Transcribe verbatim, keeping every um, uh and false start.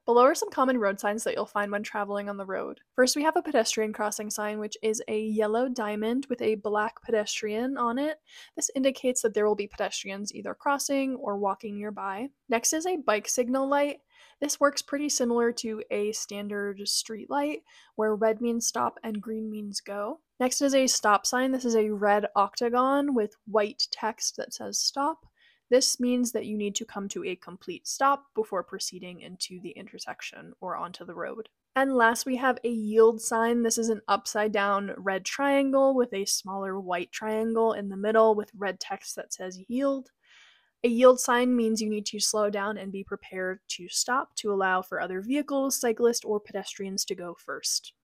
Below are some common road signs that you'll find when traveling on the road. First, we have a pedestrian crossing sign, which is a yellow diamond with a black pedestrian on it. This indicates that there will be pedestrians either crossing or walking nearby. Next is a bike signal light. This works pretty similar to a standard street light, where red means stop and green means go. Next is a stop sign. This is a red octagon with white text that says stop. This means that you need to come to a complete stop before proceeding into the intersection or onto the road. And last, we have a yield sign. This is an upside down red triangle with a smaller white triangle in the middle with red text that says yield. A yield sign means you need to slow down and be prepared to stop to allow for other vehicles, cyclists, or pedestrians to go first.